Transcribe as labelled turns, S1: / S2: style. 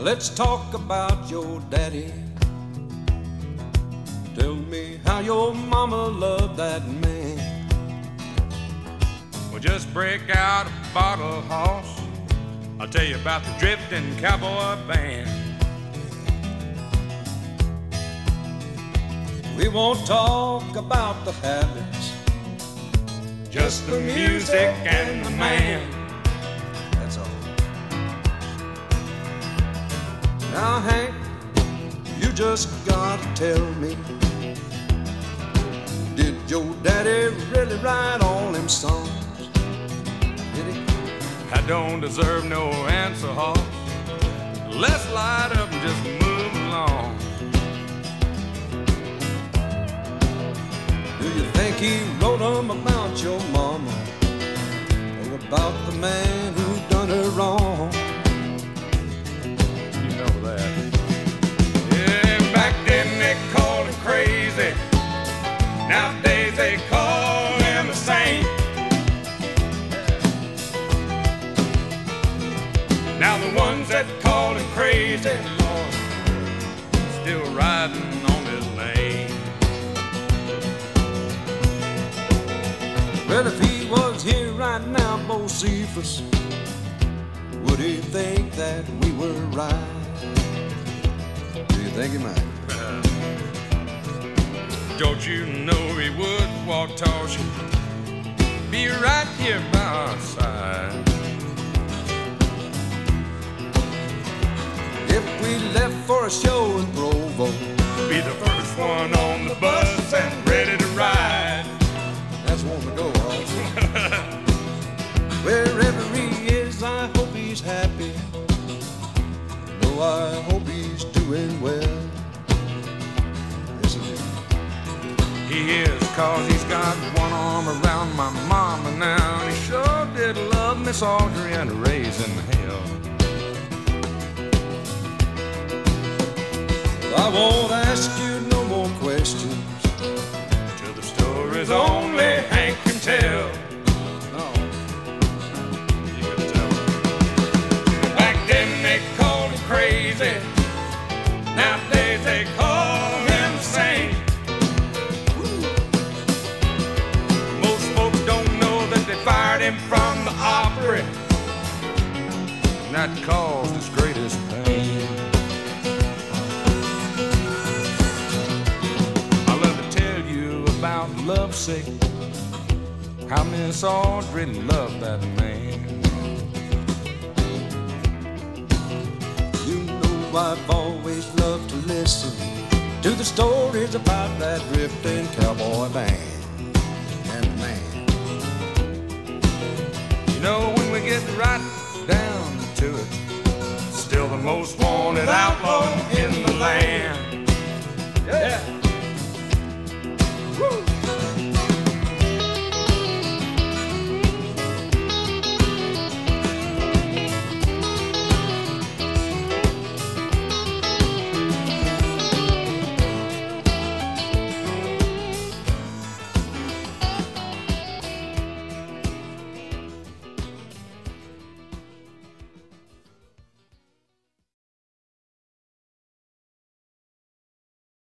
S1: Let's talk about your daddy. Tell me how your mama loved that man.
S2: Well, just break out a bottle, hoss. I'll tell you about the drifting cowboy band.
S1: We won't talk about the habits,
S2: just the music and the man.
S1: That's all. Now, Hank, you just gotta tell me, did your daddy really write all them songs? Did he?
S2: I don't deserve no answer, hoss. Let's light up and just move along.
S1: Do you think he wrote them about your mama, or about the man who done her wrong?
S2: You know that. Yeah, back then they called him crazy. Nowadays they call him a saint. Now the ones that called him crazy, Lord, still riding on his lane.
S1: Well, if he was here right now, Bocephus, would he think that we were right? Do you think he might?
S2: Don't you know he would, Waughtosh, be right here by our side.
S1: If we left for a show in Provo,
S2: be the first one on the bus and ready to ride.
S1: That's one to go, Ross. Wherever he is, I hope he's happy. No, I hope he's doing well. Yes, he is.
S2: He is, 'cause he's got one arm around my mama now. And he sure did love Miss Audrey and raising hell.
S1: I won't ask you no more questions
S2: till the story's only Hank can tell.
S1: No.
S2: You can tell. Back then they called him crazy. Nowadays they call him saint. Most folks don't know that they fired him from the Opry, and that caused his greatest pain. About lovesick, how Miss Audrey loved that man.
S1: You know I've always loved to listen to the stories about that drifting cowboy band and the man.
S2: You know when we get right down to it, still the most wanted